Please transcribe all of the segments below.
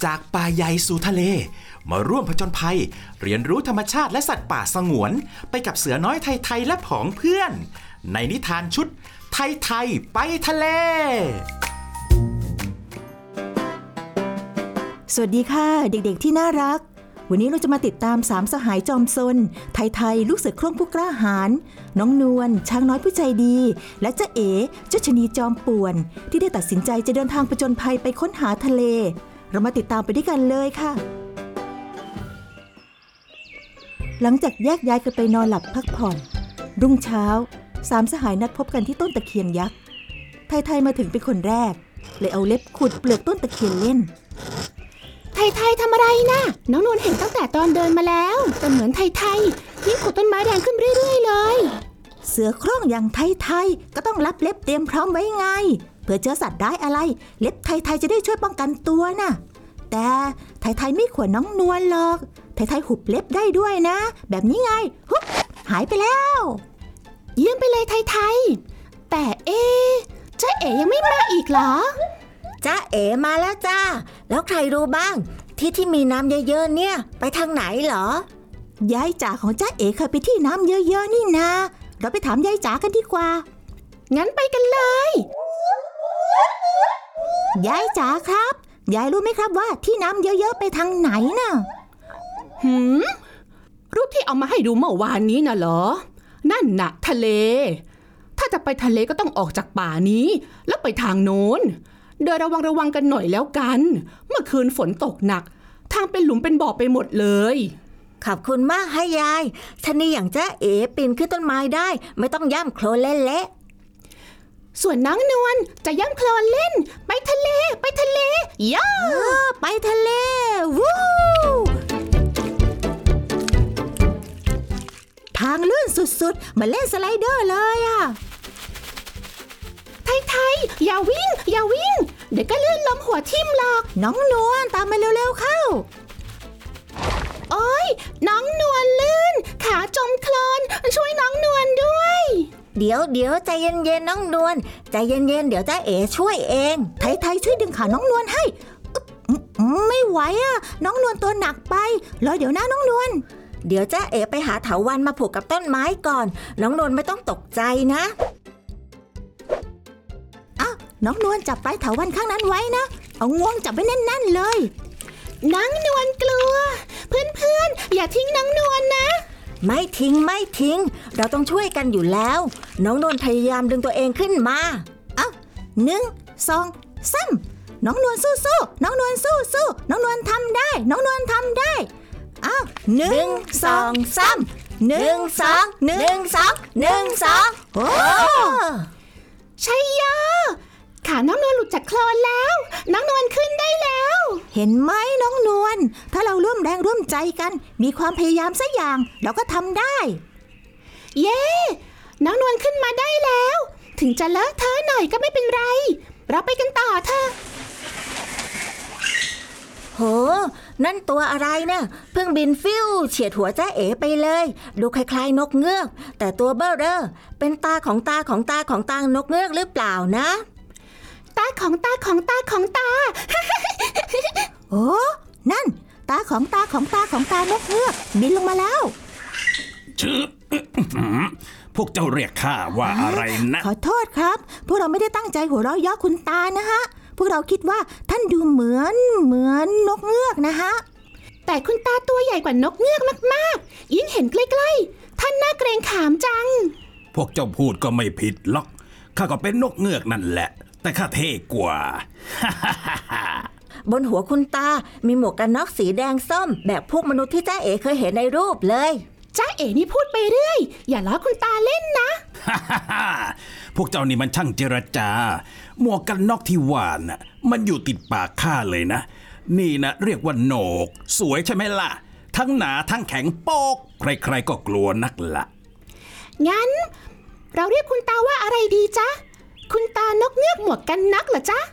จากป่าใหญ่สู่ทะเลมาร่วมผจญภัยเรียนรู้ธรรมชาติและสัตว์ป่าสงวนไปกับเสือน้อยไทยและผองเพื่อนในนิทานชุดไทยไปทะเลสวัสดีค่ะเด็กๆที่น่ารักวันนี้เราจะมาติดตามสามสหายจอมซนไทยลูกเสือโคร่งผู้กล้าหาญน้องนวลช้างน้อยผู้ใจดีและเจ้าเอ๋เจ้าชะนีจอมป่วนที่ได้ตัดสินใจจะเดินทางผจญภัยไปค้นหาทะเลเรามาติดตามไปด้วยกันเลยค่ะหลังจากแยกย้ายกันไปนอนหลับพักผ่อนรุ่งเช้าสามสหายนัดพบกันที่ต้นตะเคียนยักษ์ไทยมาถึงเป็นคนแรกเลยเอาเล็บขุดเปลือกต้นตะเคียนเล่นไทยทำอะไรนะน้องนวลเห็นตั้งแต่ตอนเดินมาแล้วแต่เหมือนไทยยิ่งขุดต้นไม้แดงขึ้นเรื่อยๆเลยเสือโคร่งอย่างไทยก็ต้องรับเล็บเตรียมพร้อมไว้ไงเผื่อเจอสัตว์ร้ายอะไรเล็บไทยจะได้ช่วยป้องกันตัวน่ะแต่ไทยไม่ขวนน้องนวลหรอกไทยหุบเล็บได้ด้วยนะแบบนี้ไงหุบหายไปแล้วเยี่ยมไปเลยไทยแต่จ้าเอ๋ยังไม่มาอีกเหรอจ้าเอ๋มาแล้วจ้าแล้วใครรู้บ้างที่มีน้ำเยอะๆเนี่ยไปทางไหนเหรอยายจ๋าของจ้าเอ๋เคยไปที่น้ำเยอะๆนี่นะเราไปถามยายจ๋ากันดีกว่างั้นไปกันเลยยายจ๋าครับยายรู้ไหมครับว่าที่น้ำเยอะๆไปทางไหนน่ะรูปที่เอามาให้ดูเมื่อวานนี้น่ะเหรอนั่นน่ะทะเลถ้าจะไปทะเลก็ต้องออกจากป่านี้แล้วไปทางโน้นเดินระวังกันหน่อยแล้วกันเมื่อคืนฝนตกหนักทางเป็นหลุมเป็นบ่อไปหมดเลยขอบคุณมากให้ยายชะนีอย่างจ้าเอ๋ปีนขึ้นต้นไม้ได้ไม่ต้องย่ำโคลนเละส่วนน้องนวลจะย่ำโคลนเล่นไปทะเลย่าไปทะเลวู้ทางลื่นสุดๆมาเล่นสไลเดอร์เลยอ่ะไทยอย่าวิ่งเดี๋ยวก็ลื่นล้มหัวทิ่มหรอกน้องนวลตามมาเร็วๆเข้าโอ๊ยน้องนวลลื่นขาจมโคลนช่วยน้องนวลด้วยเดี๋ยวใจเย็นๆน้องนวลใจเย็นๆเดี๋ยวจ้าเอ๋ช่วยเองไทยช่วยดึงขาน้องนวลให้ไม่ไหวอ่ะน้องนวลตัวหนักไปรอเดี๋ยวนะน้องนวลเดี๋ยวจ้าเอ๋ไปหาเถาวัลย์มาผูกกับต้นไม้ก่อนน้องนวลไม่ต้องตกใจนะน้องนวลจับปลายเถาวัลย์ข้างนั้นไว้นะเอางวงจับไว้แน่นๆเลยน้องนวลกลัวเพื่อนอย่าทิ้งน้องนวลนะไม่ทิ้งเราต้องช่วยกันอยู่แล้วน้องนวลพยายามดึงตัวเองขึ้นมา 1 2 3น้องนวลสู้น้องนวลสู้น้องนวลทำได้1 2 3 1 2 โอ้ชัยโยขาน้องนวลหลุดจากโคลนแล้วน้องนวลขึ้นได้แล้วเห็นไหมน้องนวลถ้าเราร่วมแรงร่วมใจกันมีความพยายามสักอย่างเราก็ทำได้เย้น้องนวลขึ้นมาได้แล้วถึงจะเลอะเทอะหน่อยก็ไม่เป็นไรเราไปกันต่อเถอะโหนั่นตัวอะไรนะเพิ่งบินฟิวเฉียดหัวจ้าเอ๋ไปเลยดูคล้ายๆนกเงือกแต่ตัวเบ้อเร่อเป็นตาของตานกเงือกหรือเปล่านะตาของตาโอ้นั่นตาของตานกเงือกบินลงมาแล้วชื่อพวกเจ้าเรียกข้าว่าอะไรนะขอโทษครับพวกเราไม่ได้ตั้งใจหัวเราะเยาะคุณตานะฮะพวกเราคิดว่าท่านดูเหมือนนกเงือกนะฮะแต่คุณตาตัวใหญ่กว่านกเงือกมากๆยิ่งเห็นใกล้ๆท่านน่าเกรงขามจังพวกเจ้าพูดก็ไม่ผิดหรอกข้าก็เป็นนกเงือกนั่นแหละแต่ข้าเท่กว่าบนหัวคุณตามีหมวกกันน็อกสีแดงส้มแบบพวกมนุษย์ที่จ้าเอ๋เคยเห็นในรูปเลยจ้าเอ๋นี่พูดไปเรื่อยอย่าล้อคุณตาเล่นนะพวกเจ้านี่มันช่างเจรจาหมวกกันน็อกที่ว่าน่ะมันอยู่ติดปากข้าเลยนะนี่นะเรียกว่าโหนกสวยใช่ไหมล่ะทั้งหนาทั้งแข็งโป๊กใครๆก็กลัวนักละงั้นเราเรียกคุณตาว่าอะไรดีจ๊ะคุณตานกเงือกหมวกกันน็อกเหรอจ๊ะ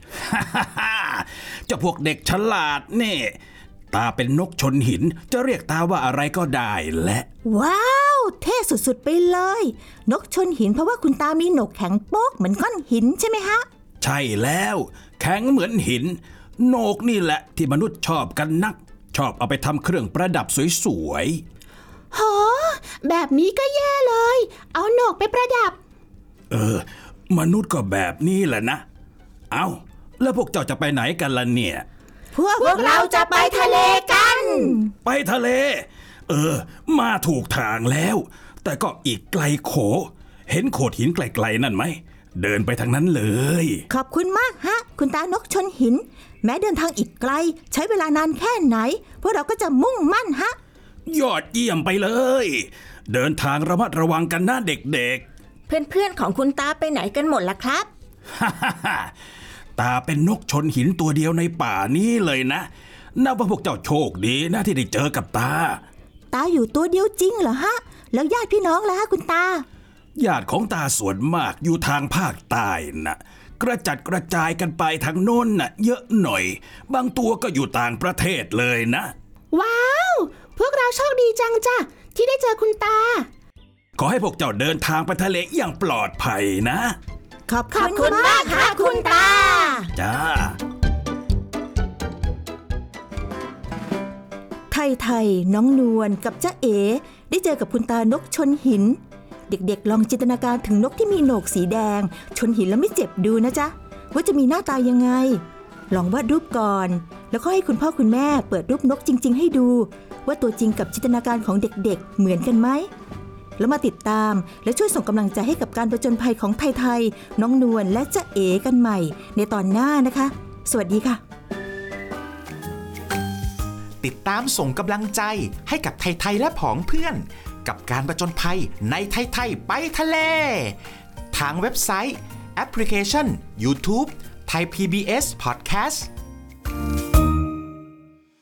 เจ้าพวกเด็กฉลาดนี่ตาเป็นนกชนหินจะเรียกตาว่าอะไรก็ได้แหละว้าวเท่สุดๆไปเลยนกชนหินเพราะว่าคุณตามีหนกแข็งโป๊กเหมือนก้อนหินใช่ไหมฮะใช่แล้วแข็งเหมือนหินโหนกนี่แหละที่มนุษย์ชอบกันนัก ชอบเอาไปทำเครื่องประดับสวยโหแบบนี้ก็แย่เลย เอาโหนกไปประดับๆมนุษย์ก็แบบนี้แหละนะ เอ้าแล้วพวกเจ้าจะไปไหนกันล่ะเนี่ยพวกเราจะไปทะเลกันไปทะเล มาถูกทางแล้ว แต่ก็อีกไกลโข เห็นโขดหินไกลๆนั่นไหม เดินไปทางนั้นเลยขอบคุณมากฮะ คุณตานกชนหิน แม้เดินทางอีกไกล ใช้เวลานานแค่ไหน พวกเราก็จะมุ่งมั่นฮะยอดเยี่ยมไปเลย เดินทางระมัดระวังกันนะเด็กเพื่อนๆของคุณตาไปไหนกันหมดล่ะครับๆ ตาเป็นนกชนหินตัวเดียวในป่านี้เลยนะนับว่าพวกเจ้าโชคดีนะที่ได้เจอกับตาตาอยู่ตัวเดียวจริงเหรอฮะ แล้วญาติพี่น้องล่ะฮะคุณตาญาติของตาส่วนมากอยู่ทางภาคใต้น่ะ กระจัดกระจายกันไปทางโน้นน่ะเยอะหน่อย บางตัวก็อยู่ต่างประเทศเลยนะว้าว พวกเราโชคดีจังจ้ะที่ได้เจอคุณตาขอให้พวกเจ้าเดินทางไปทะเลอย่างปลอดภัยนะขอบคุณมากค่ะคุณตาจ้าไทยน้องนวลกับจ๊ะเอ๋ได้เจอกับคุณตานกชนหิน เด็กๆลองจินตนาการถึงนกที่มีโหนกสีแดง ชนหินแล้วไม่เจ็บดูนะจ๊ะว่าจะมีหน้าตายังไง ลองวาดรูปก่อน แล้วก็ให้คุณพ่อคุณแม่เปิดรูปนกจริงๆให้ดู ว่าตัวจริงกับจินตนาการของเด็กๆเหมือนกันไหมแล้วมาติดตามและช่วยส่งกำลังใจให้กับการผจญภัยของไทยน้องนวลและจ๊ะเอ๋กันใหม่ ในตอนหน้านะคะ สวัสดีค่ะติดตามส่งกำลังใจให้กับไทยและผองเพื่อนกับการผจญภัยในไทยไปทะเลทางเว็บไซต์แอปพลิเคชัน YouTube Thai PBS Podcast